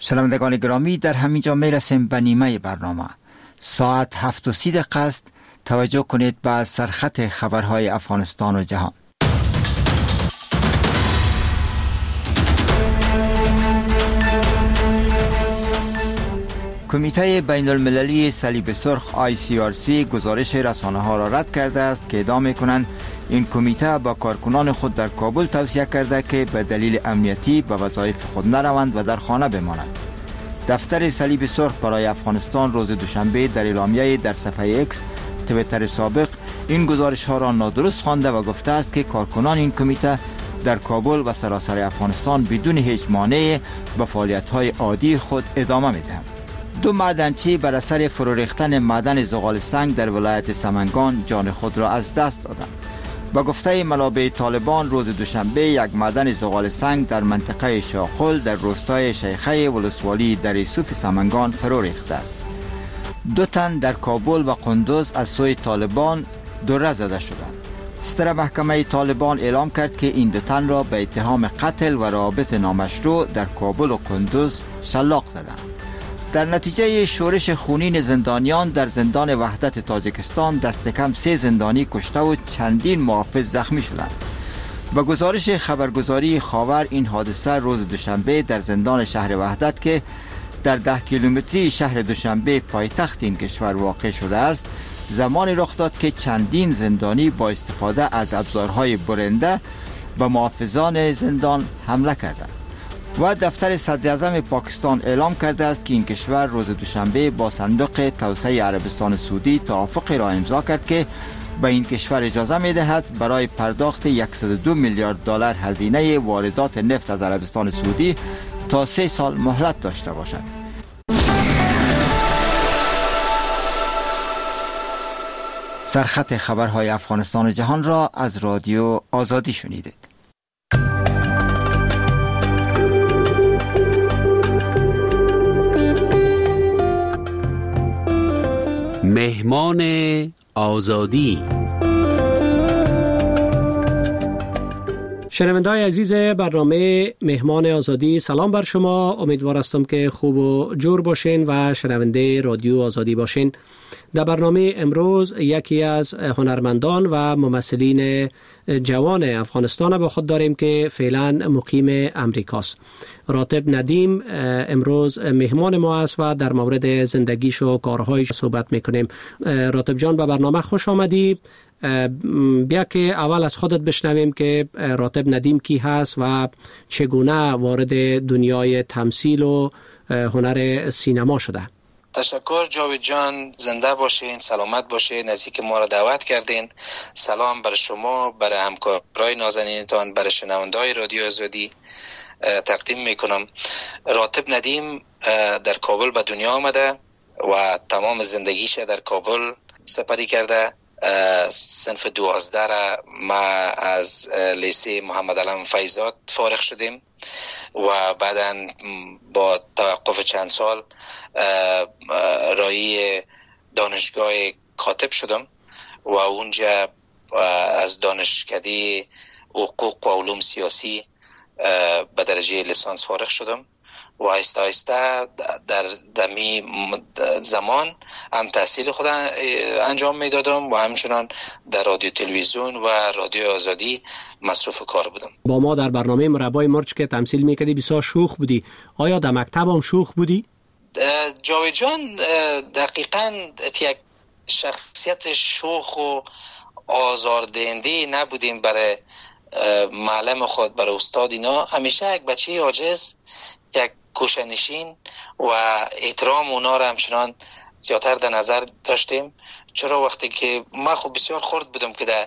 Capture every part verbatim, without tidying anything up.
شنوندگان گرامی، در همینجا میرسیم به نیمه برنامه. ساعت هفت و سی دقیقه است. توجه کنید به سرخط خبرهای افغانستان و جهان. کمیته بین المللی صلیب سرخ آی سی آر سی گزارش رسانه ها را رد کرده است که ادعا می‌کنند این کمیته با کارکنان خود در کابل توصیه کرده که به دلیل امنیتی به وظایف خود نروند و در خانه بمانند. دفتر صلیب سرخ برای افغانستان روز دوشنبه در اعلامیه در صفحه اکس توییتر سابق این گزارش ها را نادرست خوانده و گفته است که کارکنان این کمیته در کابل و سراسر افغانستان بدون هیچ مانع به فعالیت های عادی خود ادامه می‌دهند. دو معدنچی بر اثر فرو ریختن معدن زغال سنگ در ولایت سمنگان جان خود را از دست دادند. با گفته منابع طالبان روز دوشنبه یک معدن زغال سنگ در منطقه شاقل در روستای شیخه ولسوالی در یوسف سمنگان فرو ریخته است. دو تن در کابل و قندوز از سوی طالبان دوره زده شدند. ستر محکمه طالبان اعلام کرد که این دو تن را به اتهام قتل و روابط نامشروع در کابل و قندوز شلاق زدند. در نتیجه شورش خونین زندانیان در زندان وحدت تاجیکستان دست کم سه زندانی کشته و چندین محافظ زخمی شدند. با گزارش خبرگزاری خاور این حادثه روز دوشنبه در زندان شهر وحدت که در ده کیلومتری شهر دوشنبه پایتخت این کشور واقع شده است زمانی رخ داد که چندین زندانی با استفاده از ابزارهای برنده به محافظان زندان حمله کردند. و دفتر صدر اعظم پاکستان اعلام کرده است که این کشور روز دوشنبه با صندوق توسعه عربستان سعودی توافقی را امضا کرد که به این کشور اجازه می دهد برای پرداخت صد و دو میلیارد دلار هزینه واردات نفت از عربستان سعودی تا سه سال مهلت داشته باشد. سرخط خبرهای افغانستان و جهان را از رادیو آزادی شنیدید. مهمان آزادی. شنونده‌های عزیز برنامه مهمان آزادی، سلام بر شما. امیدوار هستم که خوب و جور باشین و شنونده رادیو آزادی باشین. در برنامه امروز یکی از هنرمندان و ممثلین جوان افغانستان با خود داریم که فعلا مقیم امریکاست. راتب ندیم امروز مهمان ما است و در مورد زندگیش و کارهایش صحبت میکنیم. راتب جان به برنامه خوش آمدی. بیا که اول از خودت بشنویم که راتب ندیم کی هست و چگونه وارد دنیای تمثیل و هنر سینما شده. تشکر جاوید جان، زنده باشین، سلامت باشین، نزدیک ما را دعوت کردین. سلام بر شما، بر همکارای نازنینتان، بر شنونده‌های رادیو آزادی تقدیم میکنم. راتب ندیم در کابل به دنیا آمده و تمام زندگیش در کابل سپری کرده. صنف دوازده را ما از لیسه محمد علم فیضات فارغ شدیم و بعداً با توقف چند سال رایی دانشگاه کاتب شدم و اونجا از دانشکده حقوق و علوم سیاسی به درجه لیسانس فارغ شدم و آهسته آهسته در دمی زمان هم تحصیل خود انجام میدادم و همچنان در رادیو تلویزیون و رادیو آزادی مصروف کار بودم. با ما در برنامه مربای مرچ که تمثیل میکردی بسیار شوخ بودی. آیا در مکتب هم شوخ بودی؟ جاوید جان، دقیقاً یک شخصیت شوخ و آزاردهنده نبودیم برای معلم خود، برای استاد. اینا همیشه یک بچه عاجز، یک کوشنشین و احترام اونا را همچنان زیادتر در نظر داشتیم. چرا وقتی که من خب بسیار خرد بودم که در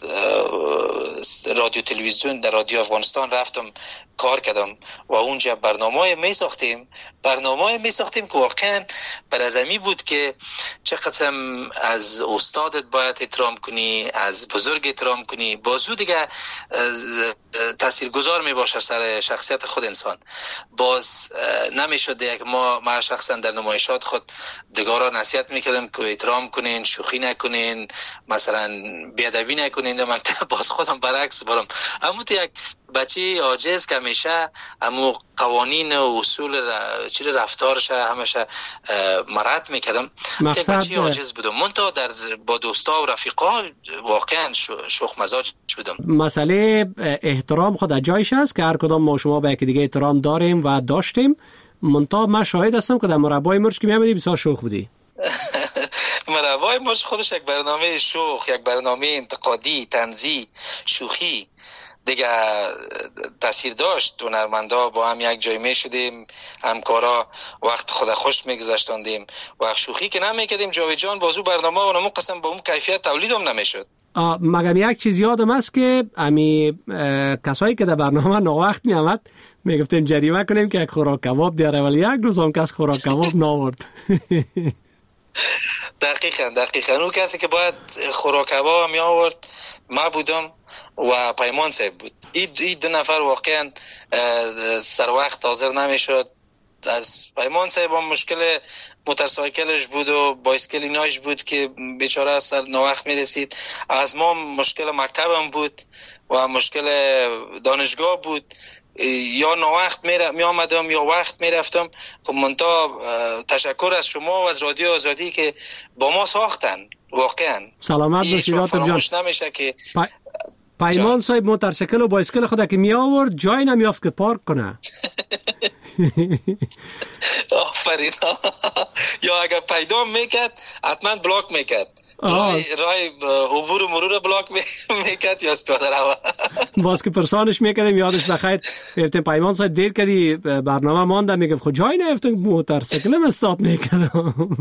رادیو تلویزیون در رادیو افغانستان رفتم کار کردم و اونجا برنامه می ساختیم برنامه می ساختیم که واقعا بر از امی بود که چه قسم از استادت باید احترام کنی، از بزرگ احترام کنی، بازو دیگه تاثیرگذار می باشه سر شخصیت خود انسان. باز نمی شد یک ما ما شخصا در نمایشات خود دیگران نصیحت میکردم که احترام کنین، شوخی نکنین، مثلا بیادبی نکنین. در مکتب باز خودم برعکس برام اما تو یک بچه عاجز که همیشه امو قوانین و اصول چیز رفتارش همیشه مرد میکردم که بچه عاجز بودم. من تا در با دوستا و رفیقا واقعا شوخ مزاج بودم. مسئله احترام خود جایش است که هر کدام ما شما به یکی دیگه احترام داریم و داشتیم. منتها من شاهد هستم که در مربای مرش که میامدی بسیار شوخ بودی. مربای مرش خودش یک برنامه شوخ، یک برنامه انتقادی، طنزی، شوخی دیگه تاثیر داشت. هنرمندا با هم یک جای می شدیم، همکارا وقت خود خوش میگذاشتاندیم و شوخی که نمیکردیم. جاوید جان بازو برنامه و اونمون قسم با اون کیفیت تولید هم نمیشد. مگم یک چیز یادم است که امی کسایی که در برنامه ناوقت می آمد می گفتیم جریمه کنیم که یک خوراک کباب بیاره، ولی یک روز هم کس خوراک کباب ناورد. دقیقاً دقیقاً اون کسی که باید خوراک کباب می آورد ما بودم و پیمان صاحب بود. این دو نفر واقعا سر وقت حاضر نمیشد. از پیمان صاحب هم مشکل موتورسایکلش بود و بایسکل ایناش بود که بیچاره سر ناوقت میرسید. از ما مشکل مکتبم بود و مشکل دانشگاه بود. یا ناوقت می آمدم یا وقت می رفتم. خب منتها تشکر از شما و از رادیو آزادی که با ما ساختن. واقعا سلامت باشید راتب جان. نمیشه که پیمان صاحب موتورسیکل و بایسکل خود که می آورد جای نمیافت که پارک کنه. آفرین. یا اگر پیدا میکرد حتما بلاک میکرد. رای رای عبور و مرور بلاک میکرد یا پیاده رو. باز که پرسانش میکردیم یادش بخیر گفتیم پیمان صاحب دیر کردی برنامه مانده، میگفت خود جای نیفتم موتورسیکلم استارت میکردم.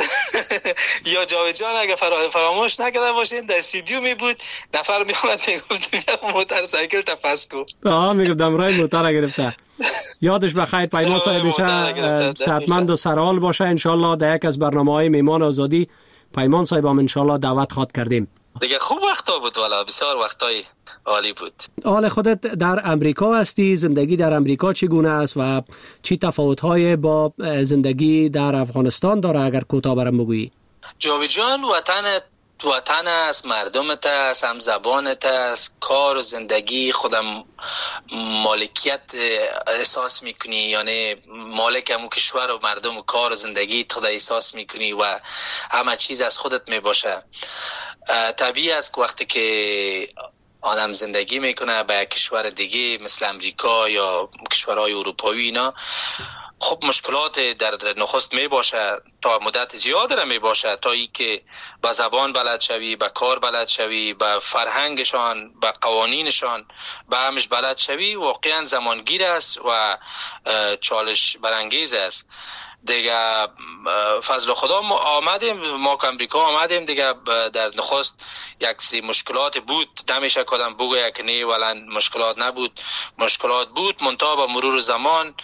یا جاوید جان اگه فراموش نکرده باشین در استودیو می بود نفر می آمد میگفت موتورسیکل تپس کو. آه میگفتم رای موتور گرفته. یادش بخیر پیمان صاحب میشه صحتمند و سرحال باشه. انشالله در یک از برنامه‌های میهمان آزادی پیمان صاحب هم انشالله دعوت خواد کردیم. دیگه خوب وقتا بود، والا بسیار وقتای عالی بود. حال خودت در امریکا هستی، زندگی در امریکا چگونه است و چی تفاوت‌های با زندگی در افغانستان داره اگر کوتاه برام بگویی؟ جاوید جان وطن وطن است، مردمت است، هم زبانت است، کار و زندگی خودم مالکیت احساس میکنی، یعنی مالک همون کشور و مردم و کار و زندگی خود احساس میکنی و همه چیز از خودت میباشه. طبیعی است که وقتی که آدم زندگی میکنه به کشور دیگه مثل امریکا یا کشورهای اروپایی اینا، خب مشکلات در نخست می باشه، تا مدت زیاد را می باشه، تا ای که به زبان بلد شوی، به کار بلد شوی، به فرهنگشان، به قوانینشان، به همش بلد شوی، واقعا زمانگیر است و چالش برانگیز است. دیگه فضل خدا ما آمدیم، ما که امریکا آمدیم دیگه در نخست یک سری مشکلات بود، نمیشه کدام بگویه که نه ولن مشکلات نبود، مشکلات بود، منتها با مرور زمان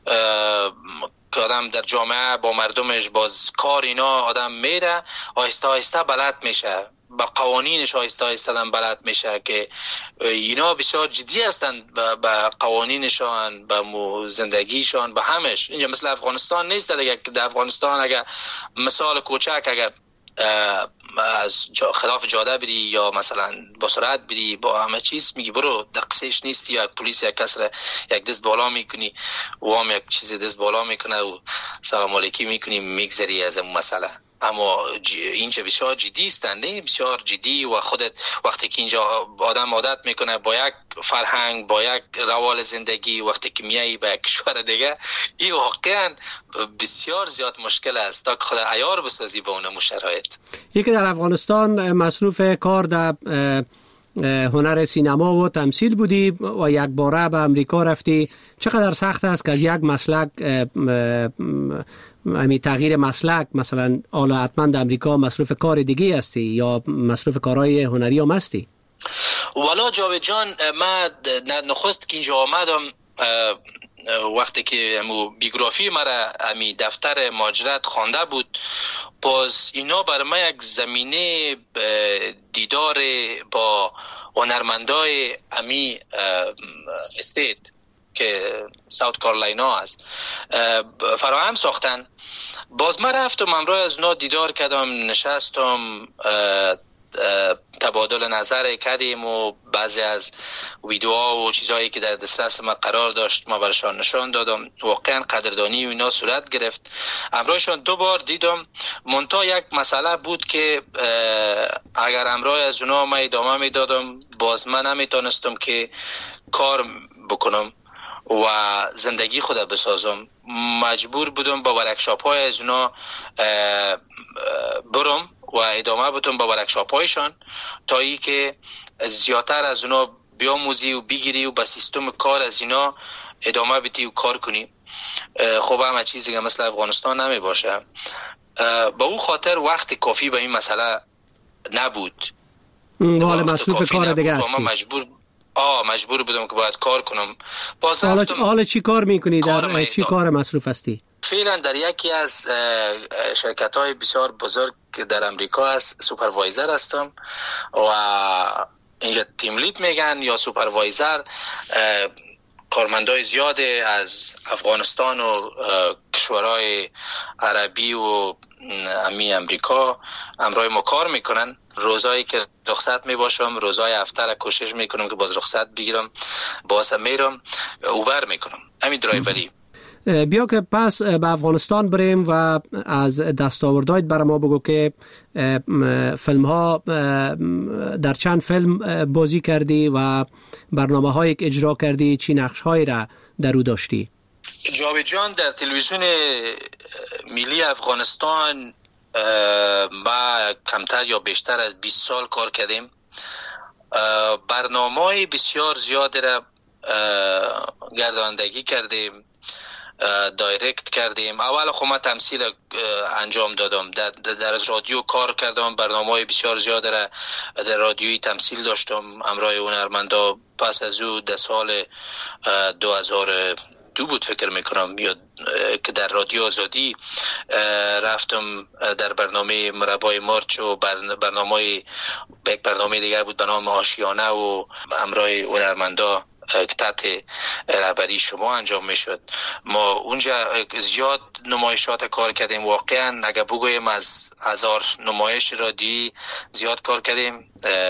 که آدم در جامعه با مردمش باز کار اینا آدم میره، آهسته آهسته بلد میشه، با قوانینش آهسته آهسته آدم بلد میشه که اینا بسیار جدی هستند با قوانینشان، با زندگیشان، با همش. اینجا مثل افغانستان نیست دیگه. در افغانستان اگر مثال کوچک اگر از خلاف جاده بری یا مثلا با سرعت بری با همه چیز میگی برو دقیقش نیستی، یا پلیس یک کس را یک دست بالا میکنی و هم یک چیز دست بالا میکنه و سلام علیکی میکنی میگذری از اون مسئله. اما اینجا بسیار جدی است، نه بسیار جدی، و خودت وقتی که اینجا آدم عادت میکنه با یک فرهنگ، با یک روال زندگی، وقتی که میایی به کشور دیگه این واقعا بسیار زیاد مشکل است تا که خود عیار بسازی به اون شرایط. یکی در افغانستان مصروف کار در هنر سینما و تمثیل بودی و یک باره به امریکا رفتی. چقدر سخت است که از یک مسلک امی تغییر مسلک، مثلا حالا حتما در امریکا مصروف کار دیگه هستی یا مصروف کارهای هنری هم هستی؟ والا جاوید جان من نخست که اینجا آمدم وقتی که امو بیوگرافی مرا امی دفتر مهاجرت خوانده بود، باز اینا بر من یک زمینه دیدار با هنرمندای امی استیت که ساوت کارولاینا است فراهم ساختن. باز من رفتم امروز از اونا دیدار کردم، نشستم تبادل نظر کردیم و بعضی از ویدیوها و چیزهایی که در دسترس ما قرار داشت ما برشان نشان دادم. واقعا قدردانی و اینا صورت گرفت. امرایشان دو بار دیدم. منتها یک مسئله بود که اگر امرای از اونا ما ادامه میدادم باز من نمیتونستم که کار بکنم و زندگی خود بسازم. مجبور بودم با ورکشاپ های از اونا برم و ادامه بدم با ورکشاپ هایشان تا ای که زیادتر از اونا بیاموزی و بگیری و با سیستم کار از اینا ادامه بدی و کار کنی. خب همه چیزی که مثل افغانستان نمی باشه. با اون خاطر وقت کافی به این مسئله نبود. حال مصروف کار دیگه هستی. مجبور آه مجبور بودم که باید کار کنم. باز حالا حالا چی کار میکنی؟ در چی کار مصروف هستی؟ فعلا در یکی از شرکت های بسیار بزرگ در امریکا هست سوپروایزر هستم و اینجا تیم لید میگن یا سوپروایزر. کارمندای زیاد از افغانستان و کشورهای عربی و امی امریکا امرای ما کار میکنن. روزایی که رخصت میباشم روزای هفته را کوشش میکنم که باز رخصت بگیرم، باز میرم اوبر میکنم، همین درایوری. بیا که پس به افغانستان بریم و از دستاوردهایت برای ما بگو که فیلم ها در چند فیلم بازی کردی و برنامه هایی که اجرا کردی چی نقش هایی را در او داشتی؟ جاوید جان در تلویزیون ملی افغانستان ما کمتر یا بیشتر از بیست سال کار کردیم. برنامه بسیار زیاد را گرداندگی کردیم، دایرکت کردیم. اول خب من تمثیل انجام دادم، در, در رادیو کار کردم، برنامه بسیار زیاد را در رادیویی تمثیل داشتم همراه هنرمندا. پس از او در سال دو هزار دو بود فکر میکنم یا که در رادیو آزادی رفتم در برنامه مربای مارچ و برنامه یک برنامه دیگر بود به نام آشیانه و همراه هنرمندا که تحت رهبری شما انجام میشد. ما اونجا زیاد نمایشات کار کردیم. واقعا اگر بگویم از هزار نمایش رادیویی زیاد کار کردیم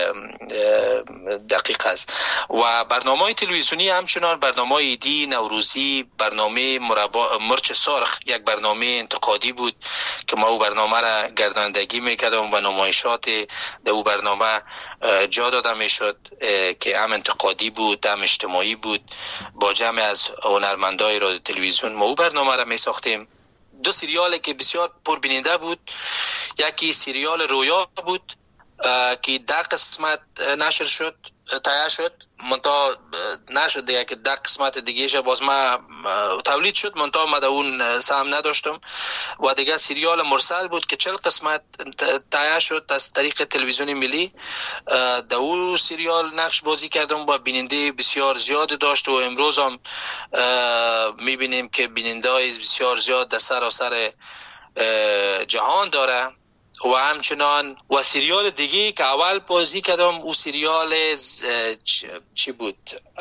دقیق است. و برنامه تلویزیونی همچنان برنامه ایدی، نوروزی، برنامه مربا مرچ سرخ یک برنامه انتقادی بود که ما او برنامه را گرداندگی میکردم و نمایشات در او برنامه جا داده میشد که هم انتقادی بود هم اجتماعی بود. با جمع از هنرمندای رادیو تلویزیون ما او برنامه را می ساختیم. دو سریال که بسیار پربیننده بود، یکی سریال رویا بود که ده قسمت نشر شد تایید شد، منتها نشد دیگه که ده قسمت دیگه شه باز ما تولید شد، منتها ما در اون سهم نداشتم. و دیگه سریال مرسل بود که چهل قسمت تایید شد از طریق تلویزیون ملی. در اون سریال نقش بازی کردم و بیننده بسیار زیاد داشت و امروز هم میبینیم که بیننده های بسیار زیاد در سراسر جهان داره. و همچنان و سریال دیگه که اول بازی کردم او سریال چی بود؟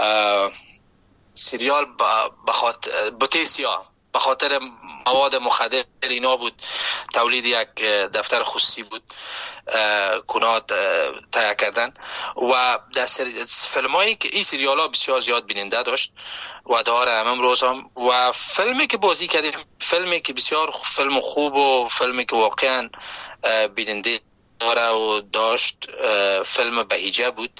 سریال بخاطر بوتیسیا به خاطر مواد مخدر اینا بود. تولید یک دفتر خصوصی بود کنات تهیه کردن و در فیلمایی که این سریال ها بسیار زیاد بیننده داشت و داره همم روز هم. و فیلمی که بازی کردیم فیلمی که بسیار فیلم خوب و فیلمی که واقعا بیننده داره و داشت فیلم بهیجه بود.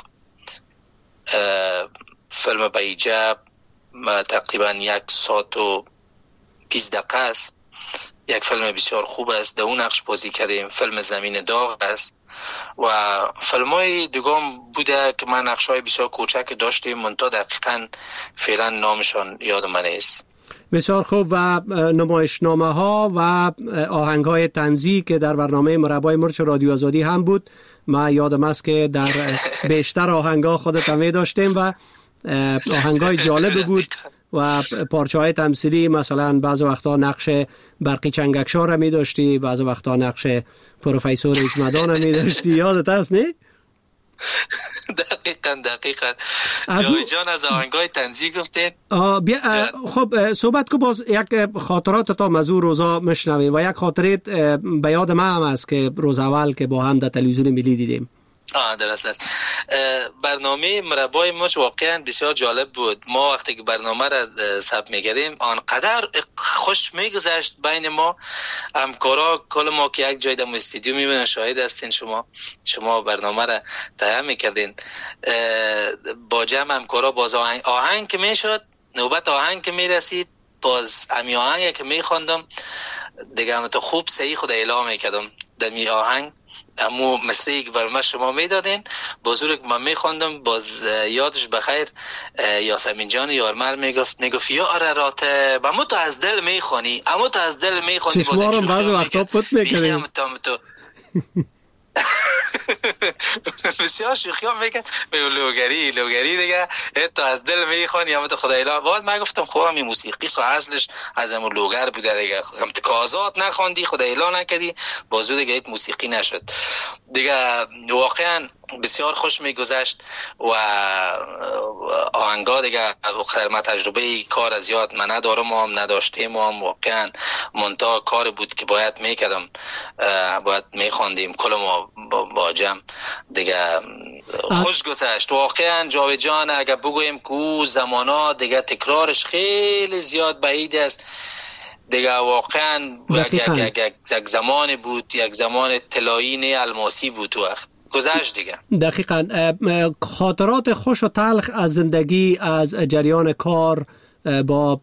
فیلم بهیجه تقریبا یک ساعت و بیست دقیقه است. یک فیلم بسیار خوب است. در اون نقش بازی کردیم. فیلم زمین داغ است و فیلم های دیگام بوده که من نقش های بسیار کوچک داشتیم منتها دقیقا فعلا نامشان یاد من نیست. بسیار خوب. و نمایشنامه ها و آهنگ های طنزی که در برنامه مربای مرچ رادیو آزادی هم بود، من یادم است که در بیشتر آهنگ ها خودت هم داشتیم و آهنگ های جالب بود و پارچه های تمثیلی، مثلا بعض وقتا نقش برقی چنگکشار را می داشتی، بعض وقتا نقش پروفیسور اجمدان را می داشتی. یادت هست نه؟ دقیقاً دقیقاً جای جان از آهنگای طنزی گفتین. خب صحبت کو باز یک خاطرات تا مزور روزا مشنویم و یک خاطرت به یاد من هم است که روز اول که با هم در تلویزیون ملی دیدیم. آه درست است. برنامه مربای ما واقعا بسیار جالب بود. ما وقتی که برنامه را ثبت می‌کردیم آنقدر خوش می‌گذشت بین ما همکارا، کل ما که یک جای در استودیو می‌بینن، شاهد هستین شما شما برنامه را تهیه می‌کردین با جمع همکارا. باز آهنگ آهنگ که میشد، نوبت آهنگ که میرسید، باز امی آهنگ که می‌خواندم دیگه هم تو خوب صحیح خود اعلام می‌کردم در می آهنگ امو مسیحی که بر ما شما میدادین بزرگ من میخواندم. باز یادش بخیر یاسمین جان یارمر میگفت میگفت یا ارارات امو تو از دل میخوانی، امو تو از دل میخوانی. باز چشمارم بعض وقتا پت میکنیم تو بسیار شوخی ها میکن میگو لوگری لوگری دیگه تو از دل میخوانی همه تو خدای لا. بعد من گفتم خب همین موسیقی خب اصلش از همون لوگر بوده دیگه، هم تکازات نخوندی خدای اعلان نکردی بازو دیگه ایت موسیقی نشد دیگه. واقعا بسیار خوش میگذشت و آهنگا دیگه خیر ما تجربه کار از یاد من ندارم و هم نداشتیم و هم واقعا منتها کار بود که باید میکردم، باید میخواندیم کل ما با جمع دیگه. خوش گذشت واقعا. جاوید جان اگر بگویم که او زمانا دیگه تکرارش خیلی زیاد بعید است دیگه، واقعا یک, یک, یک, یک زمان بود، یک زمان طلایی نه الماسی بود وقت گذشت دیگه. دقیقاً. خاطرات خوش و تلخ از زندگی، از جریان کار با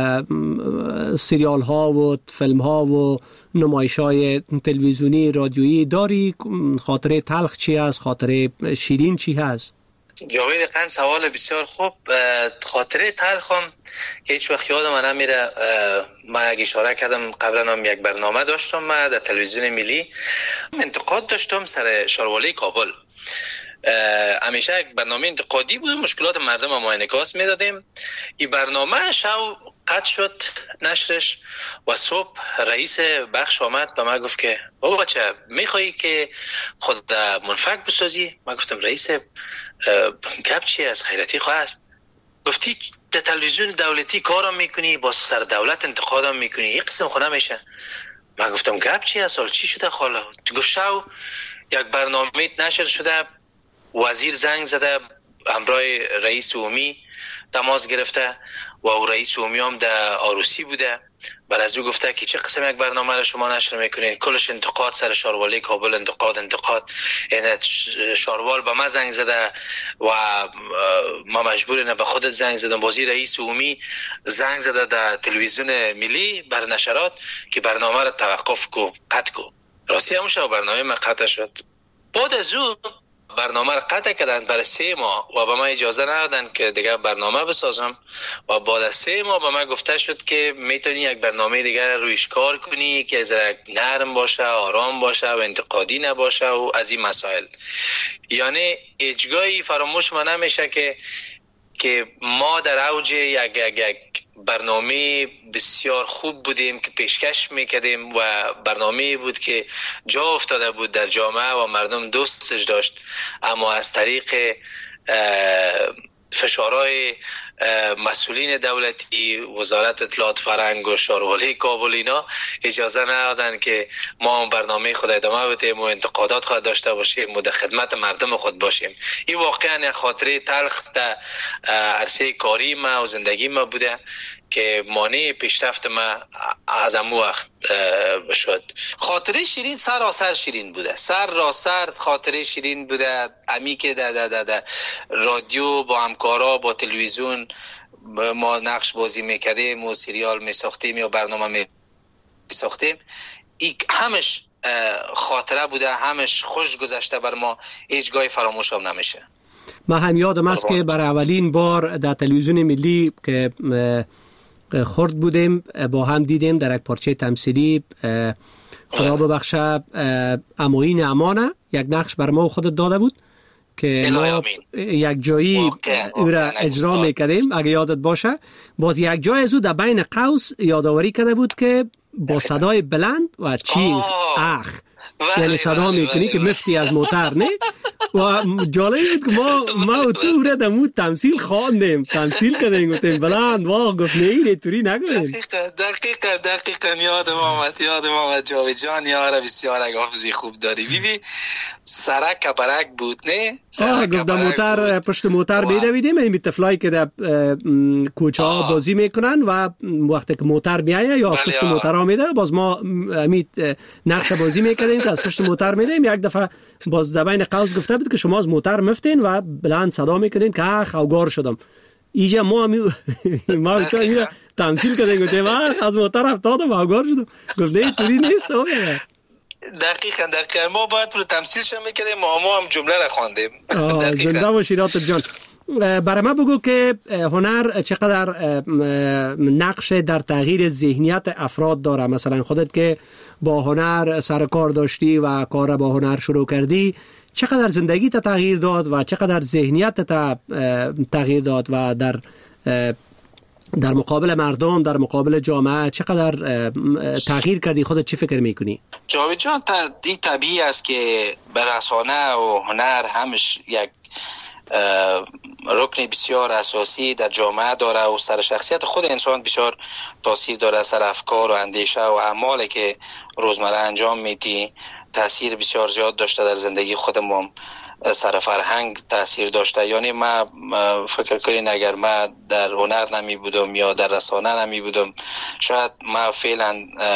سریال ها و فیلم ها و نمایش های تلویزیونی رادیویی داری؟ خاطره تلخ چی هست؟ خاطره شیرین چی هست؟ جاوید خان سوال بسیار خوب. خاطره تلخم که هیچ وقت یادم نمیره، ما یک اشاره کردم قبلا هم یک برنامه داشتم ما در تلویزیون ملی، انتقاد داشتم سر شاروالی کابل. همیشه یک برنامه انتقادی بود، مشکلات مردم ما انعکاس میدادیم. این برنامه شو قطع شد نشرش و صبح رئیس بخش آمد به من گفت که بابا بچه میخوایی که خود منفک بسازی؟ من گفتم رئیس گپ چی از خیرتی خواه است؟ گفتی در تلویزیون دولتی کارم میکنی، با سر دولت انتقادم میکنی، یک قسم خونه میشه. من گفتم گپ چی از سال چی شده خاله؟ گفت شو یک برنامه نشر شده، وزیر زنگ زده همراه رئیس عمومی تماس گرفته و رئیس عمومی هم در آروسی بوده. بعد از او گفته که چه قسم یک برنامه را شما نشر میکنین؟ کلش انتقاد سر شاروالی کابل، انتقاد انتقاد. یعنی شاروال به ما زنگ زده و ما مجبوریم به خودت زنگ زدم. بازی رئیس عمومی زنگ زده در تلویزیون ملی بر نشرات که برنامه را توقف کو، قطع کو. راستی همون شو برنامه ما قطع شد. بعد از او برنامه را قطع کردن برای سه ماه و به من اجازه ندادن که دیگه برنامه بسازم و بعد از سه ماه به من گفته شد که میتونی یک برنامه دیگه رویش کار کنی که ذره نرم باشه، آرام باشه و انتقادی نباشه و از این مسائل. یعنی هیچگاهی فراموش ما نمیشه که که ما در اوج یک یک برنامه بسیار خوب بودیم که پیشکش میکردیم و برنامه بود که جا افتاده بود در جامعه و مردم دوستش داشت، اما از طریق فشارهای مسئولین دولتی، وزارت اطلاعات فرهنگ و شاروالی کابل اینا اجازه ندادن که ما برنامه خود ادامه بدیم و انتقادات خود داشته باشیم و در خدمت مردم خود باشیم. این واقعا خاطره تلخ در عرصه کاری ما و زندگی ما بوده که مانع پیشرفت ما از امو وقت شد. خاطره شیرین سراسر شیرین بوده، سر را سر خاطره شیرین بوده. امی که در در در در رادیو با همکارا با تلویزیون ما نقش بازی میکردیم و سریال میساختیم یا برنامه میساختیم، این همش خاطره بوده، همش خوش گذشته بر ما، هیچ گاهی فراموش هم نمیشه. من هم یادم است که برای اولین بار در تلویزیون ملی که خورد بودیم با هم دیدیم در یک پارچه تمثیلی، خدا ببخشه اموین امانه یک نقش بر ما خودت داده بود که ما یک جایی او را اجرا میکردیم اگه یادت باشه. باز یک جای از او در بین قوس یادآوری کرده بود که با صدای بلند و چین اخ یعنی صدا میکنی که مفتی از موتر نه. و جالب بود که ما ما و تو را دمو تمثیل خواندیم، تمثیل کردیم، گفتیم بلند واه گفت نه اینه توری نگوین. دقیقا دقیقا دقیقا یادم آمد یادم آمد جاوید جان یاره بسیار حافظی خوب داری. بیبی سرک کبرک بود نه؟ آه گفت در موتر پشت موتر میدویدیم، این طفلایی که در کوچه ها بازی میکنن و وقتی که موتر میایه یا از پشت موتر ها میده باز ما امید نقش بازی میکردیم که از پشت موتر میدیم. یک دفعه باز زبان قوس گفته بود که شما از موتر مفتین و بلند صدا میکنین که خوگار شدم. اینجا ما هم ما تا اینجا تمثیل کردیم گفتیم از موتر افتادم خوگار شدم. گفت نه طوری نیست. دقیقاً دقیقاً ما باید رو تمثیلش میکردیم، ما ما هم جمله را خواندیم. زنده باشی راتب جان. برای ما بگو که هنر چقدر نقش در تغییر ذهنیت افراد داره. مثلا خودت که با هنر سر کار داشتی و کار با هنر شروع کردی، چقدر زندگی تا تغییر داد و چقدر ذهنیت تا تغییر داد و در در مقابل مردم، در مقابل جامعه چقدر تغییر کردی؟ خودت چی فکر میکنی؟ جاوید جان دی طبیعی است که رسانه و هنر همش یک رکن بسیار اساسی در جامعه داره و سر شخصیت خود انسان بسیار تاثیر داره، سر افکار و اندیشه و اعمالی که روزمره انجام میدی تاثیر بسیار زیاد داشته در زندگی خودمون، سر فرهنگ تاثیر داشته. یعنی ما فکر کنین اگر ما در هنر نمی بودم یا در رسانه نمی بودم شاید ما فعلا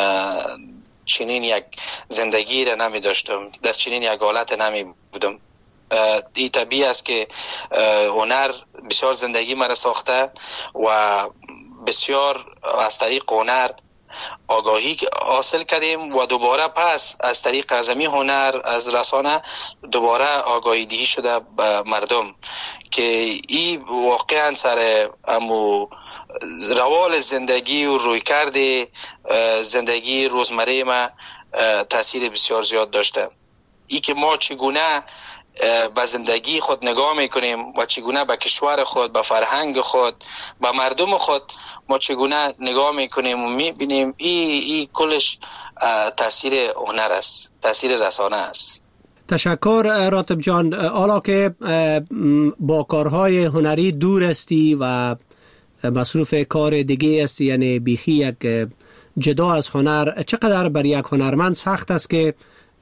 چنین یک زندگی را نمی داشتم، در چنین یک حالت نمی بودم. این طبیعی است که هنر بسیار زندگی مرا ساخته و بسیار از طریق هنر آگاهی حاصل کردیم و دوباره پس از طریق ازمی هنر از رسانه دوباره آگاهی دهی شده به مردم که این واقعا سر امو روال زندگی و رویکرد زندگی روزمره ما تاثیر بسیار زیاد داشته. ای که ما چگونه به زندگی خود نگاه میکنیم و چگونه به کشور خود، به فرهنگ خود، به مردم خود ما چگونه نگاه میکنیم و میبینیم، این ای کلش تاثیر هنر است، تاثیر رسانه است. تشکر راتب جان. حالا که با کارهای هنری دور هستی و مصروف کار دیگه هستی، یعنی بیخی یک جدا از هنر، چقدر بر یک هنرمند سخت است که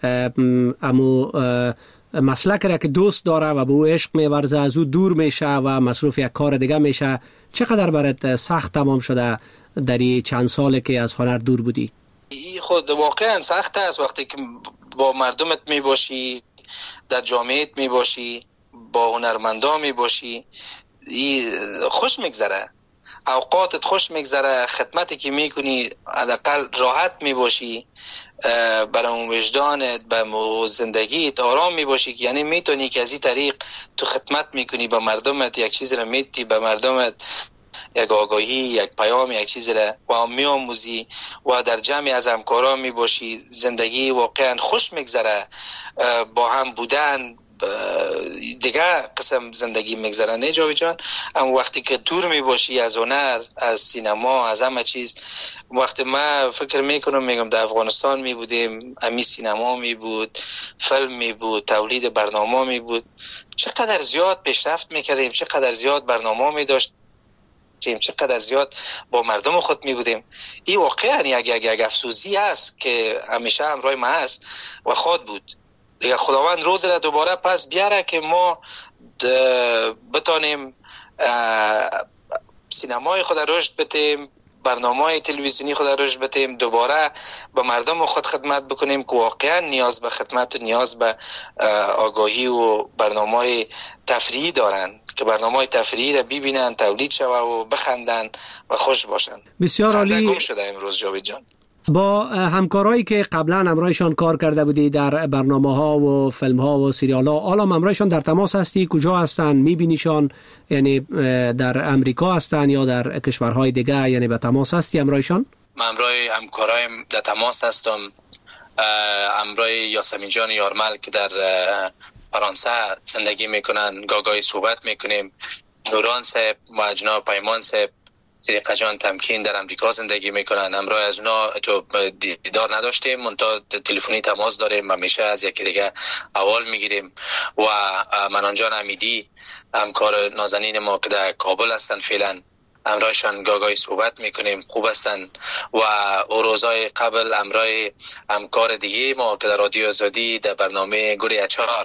امو مسلک را که دوست داره و به او عشق می‌ورزه از او دور میشه و مصروف یک کار دیگه میشه؟ چقدر برات سخت تمام شده در این چند ساله که از هنر دور بودی؟ خود واقعا سخت است وقتی که با مردمت می باشی، در جامعهت می باشی، با هنرمندان می باشی، خوش میگذره، اوقاتت خوش میگذره، خدمتی که میکنی حداقل راحت می باشی، برای وجدانت به زندگیت آرام می باشی، یعنی میتونی که از این طریق تو خدمت میکنی به مردمت، یک چیز را میتی به مردمت، یک آگاهی، یک پیام، یک چیز را و میآموزی و در جمعی از همکاران می باشی، زندگی واقعا خوش میگذره، با هم بودن دیگه قسم زندگی میگذره. نه جاوید جان؟ اما وقتی که دور می باشی از هنر، از سینما، از همه چیز، وقتی ما فکر میکنم میگم در افغانستان می بودیم، امی سینما می بود، فیلم می بود، تولید برنامه می بود، چقدر زیاد پیشرفت میکردیم، چقدر زیاد برنامه می داشت، چقدر زیاد با مردم خود می بودیم. این واقعا یک یک یک افسوسی است که همیشه همراه ما است و خود بود. دیگه خداوند روز را دوباره پس بیاره که ما بتانیم سینمای خود رشد بدیم، برنامه‌های تلویزیونی خود رشد بدیم، دوباره به مردم خود خدمت بکنیم که واقعا نیاز به خدمت و نیاز به آگاهی و برنامه‌های تفریحی دارن که برنامه‌های تفریحی را ببینن، تولید شوه و بخندن و خوش باشن. بسیار عالی. گم شده امروز جاوید جان. با همکارایی که قبلا همراهشان کار کرده بودی در برنامه‌ها و فیلم‌ها و سریال‌ها، حالا همراهشان در تماس هستی؟ کجا هستن؟ می‌بینیشان؟ یعنی در امریکا هستن یا در کشورهای دیگه؟ یعنی به تماس هستی همراهشان؟ من همراه همکارایم در تماس هستم. همراه یاسمین جان یارمل که در فرانسه زندگی میکنن، گاگای صحبت میکنیم. نوران صاحب و جناب پیمان صاحب سریقه جان تمکین در امریکا زندگی میکنن. همراه از اونا تو دیدار نداشتیم، منتها تلفنی تماس داریم، همیشه از یکی دیگه احوال میگیریم. و منان جان امیدی همکار نازنین ما که در کابل هستن فعلا، همراهشان گاگای صحبت میکنیم، خوب هستن. و او روزای قبل همراه همکار دیگه ما که در رادیو آزادی در برنامه گوری اچار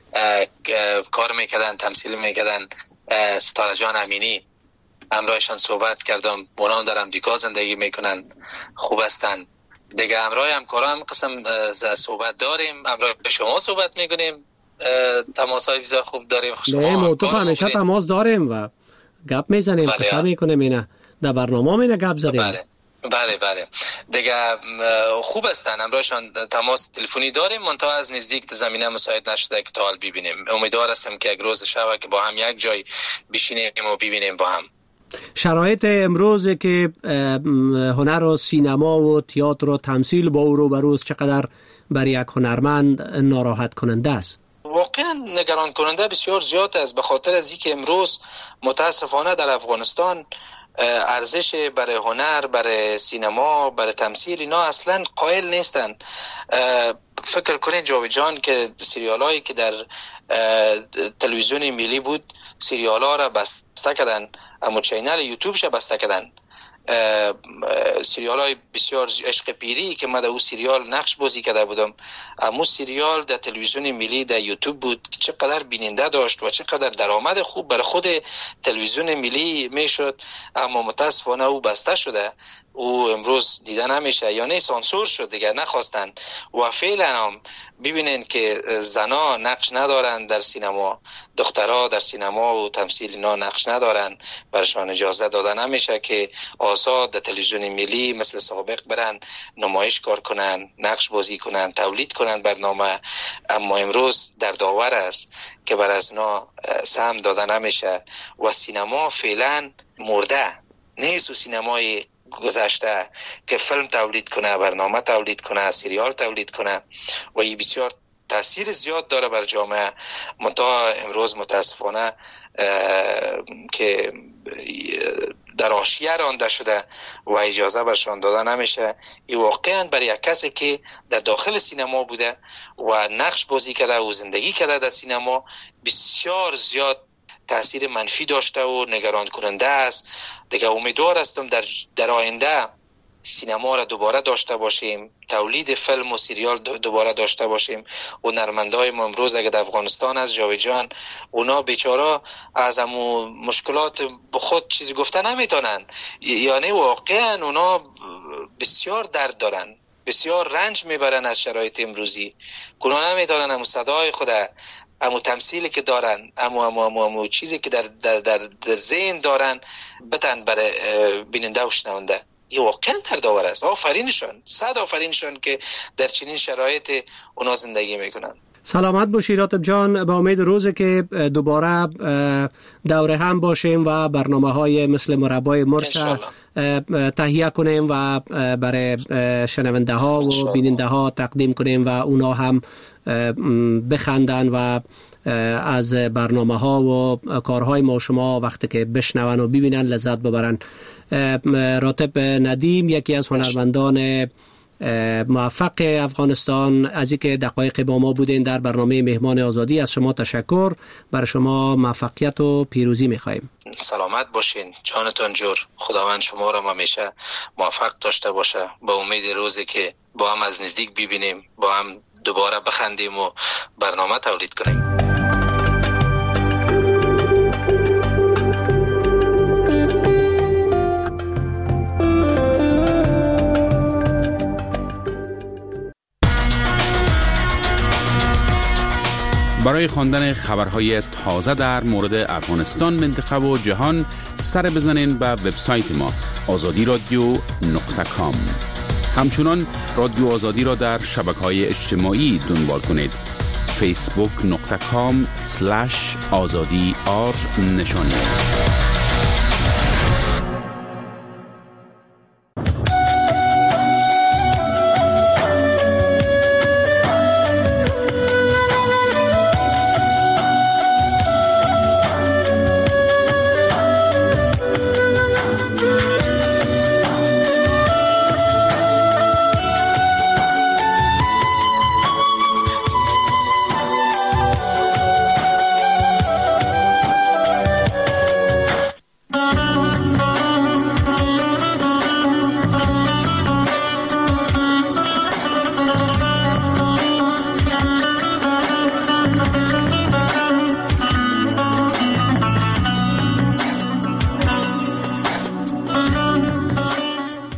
کار میکردن، تمثیل میکردن، ستاره جان امینی، همراهشان صحبت کردم. اونا در امریکا زندگی میکنن، خوب هستن. دیگه همراه همکاران قسم صحبت داریم، همراه شما صحبت میکنیم، تماس های بسیار خوب داریم. نه موتو همیشه تماس داریم و گپ میزنیم، قصه میکنیم. اینه در برنامه مینه گپ زدیم. بله بله بله دیگه خوب هستن، همراهشان تماس تلفنی داریم، منتها از نزدیک زمینه مساعد نشده که تا حال ببینیم. امیدوار هستم که یک روز شب که با هم یک جای بشینیم و ببینیم با هم. شرایط امروز که هنر و سینما و تئاتر و تمثیل با او رو بروز چقدر برای یک هنرمند ناراحت کننده است؟ واقعا نگران کننده بسیار زیاد است، به خاطر از اینکه امروز متاسفانه در افغانستان ارزش برای هنر، برای سینما، برای تمثیل اینا اصلا قائل نیستن. فکر کنین جاوید جان که سریال هایی که در تلویزیون ملی بود، سریال ها را بسته کردن، اما چینل یوتیوب ش بسته کردن. سریال های بسیار عشق پیری که من در اون سریال نقش بازی کرده بودم، اما سریال در تلویزیون ملی در یوتیوب بود، چقدر بیننده داشت و چقدر درآمد خوب برای خود تلویزیون ملی میشد، اما متاسفانه او بسته شده، او امروز دیده نمیشه، یعنی سانسور شد دیگه، نخواستن. و فعلا هم ببینین که زنا نقش ندارن در سینما، دخترها در سینما و تمثیل اینا نقش ندارن، برشان اجازه داده نمیشه که آزاد در تلویزیون ملی مثل سابق برن نمایش کار کنن، نقش بازی کنن، تولید کنن برنامه. اما امروز در داور است که بر از اونا سهم داده نمیشه و سینما فعلا مرده نیست. و سینمای گذشته که فیلم تولید کنه، برنامه تولید کنه، سریال تولید کنه و این بسیار تاثیر زیاد داره بر جامعه. منتها امروز متاسفانه که در حاشیه رانده شده و اجازه برشان داده نمیشه. این واقعا برای یک کسی که در داخل سینما بوده و نقش بازی کرده و زندگی کرده در سینما بسیار زیاد تاثیر منفی داشته و نگران کننده است. دیگه امیدوار هستم در در آینده سینما را دوباره داشته باشیم، تولید فیلم و سریال دوباره داشته باشیم. و هنرمندای ما امروز اگه در افغانستان از جاوید جان، اونا بیچاره از همو مشکلات به خود چیزی گفته نمیتونن، یعنی واقعا اونا بسیار درد دارن، بسیار رنج میبرن از شرایط امروزی، اونا نمیتونن همو صدای خود، امو تمثیلی که دارن، امو امو امو, امو چیزی که در در در, در ذهن دارن بتن برای بیننده و شنونده. این واقعا دردآور است. آفرینشان، صد آفرینشان که در چنین شرایط اونا زندگی میکنن. سلامت باشی راتب جان، به امید روزی که دوباره دوره هم باشیم و برنامه های مثل مربای مرچ تهیه کنیم و برای شنونده ها و بیننده ها تقدیم کنیم و اونا هم بخندن و از برنامه ها و کارهای ما شما وقتی که بشنون و ببینن لذت ببرن. راتب ندیم یکی از هنرمندان موفق افغانستان، از اینکه دقایق با ما بودین در برنامه مهمان آزادی، از شما تشکر. برای شما موفقیت و پیروزی می‌خوایم. سلامت باشین، جانتون جور. خداوند شما را همیشه موفق داشته باشه. با امید روزی که با هم از نزدیک ببینیم، با هم دوباره بخندیم و برنامه تولید کنیم. برای خواندن خبرهای تازه در مورد افغانستان، منطقه و جهان سر بزنین به وبسایت ما آزادی رادیو نقطه کام. همچنان رادیو آزادی را در شبکه‌های اجتماعی دنبال کنید. فیسبوک نقطه کام سلش آزادی آر نشانی است.